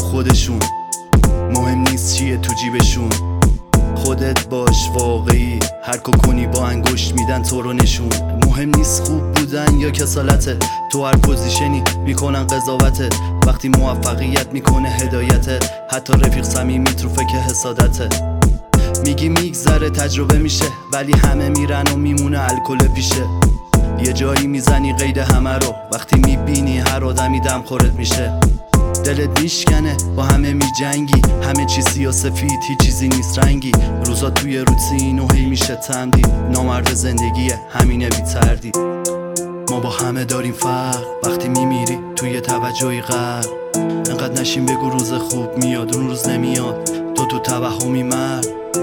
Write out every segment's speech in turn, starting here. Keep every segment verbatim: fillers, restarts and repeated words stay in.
خودشون، مهم نیست چیه تو جیبشون. خودت باش واقعی، هر کو کنی با انگشت میدن تو رو نشون. مهم نیست خوب بودن یا کسالته، تو هر پوزیشنی میکنن قضاوتت. وقتی موفقیت میکنه هدایتت، حتی رفیق صمیمیت رو فکر حسادته. میگی میگذره تجربه میشه، ولی همه میرن و میمونه الکل پیشه. یه جایی میزنی قید همه رو، وقتی میبینی هر آدمی دم خورت میشه. دلت میشکنه با همه میجنگی، همه چی سیاه سفید، هیچ چیزی نیست رنگی. روزا توی روتین و هی میشه تمدید، نامرد زندگیه همینه بی تردید. ما با همه داریم فرق، وقتی میمیری توی توجهی غرق. انقدر نشین بگو روز خوب میاد اون روز نمیاد، تو تو توهمی مرد.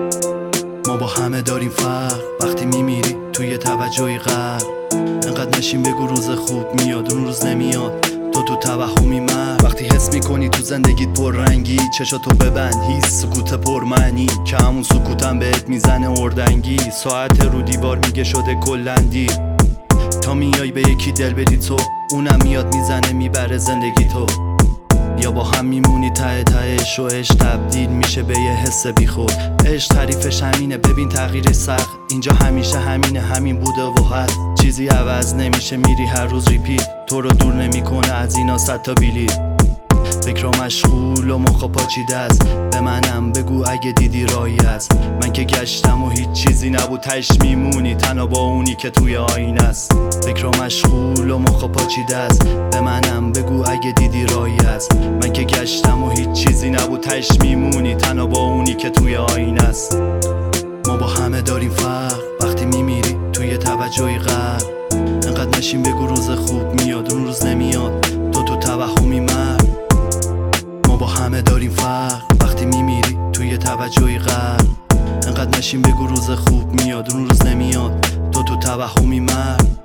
ما با همه داریم فرق، وقتی میمیری توی توجهی غرق. انقدر نشین بگو روز خوب میاد اون روز نمیاد، تو تو توهمی مرد. وقتی حس میکنی تو زندگیت پررنگی، چشاتو ببند، هیچ سکوت پرمعنی که همون سکوتم بهت میزنه اردنگی. ساعت رو دیوار میگه شده کلندی، تا میای به یکی دل بدی تو، اونم میاد میزنه میبره زندگی تو. یا با هم میمونی ته تهش و عشق تبدیل میشه به یه حس بیخود. عشق تعریفش همینه، ببین تغییرش سخت، اینجا همیشه همینه، همین بوده و هست. چیزی عوض نمیشه، میری هر روز ریپیت، تو رو دور نمیکنه از اینا صد تا بلیط. فکر مشغول و مخا پاچیده است، به منم بگو اگه دیدی راهی است. من که گشتم و هیچ چیزی نبود، تش میمونی تنها با اونی که توی آینه است. فکر مشغول و مخا پاچیده است، به منم بگو اگه دیدی راهی است. من که گشتم و هیچ چیزی نبود، تش میمونی تنها با اونی که توی آینه است. ما با همه داریم فرق، وقتی میمیری توی توجهی غرق. انقدر نشین بگو روز خوب میاد اون روز نمیاد، تو تو توهمی مرد. ما با همه داریم فرق، وقتی میمیری توی توجهی غرق. انقدر نشین بگو روز خوب میاد اون روز نمیاد، تو تو توهمی مرد.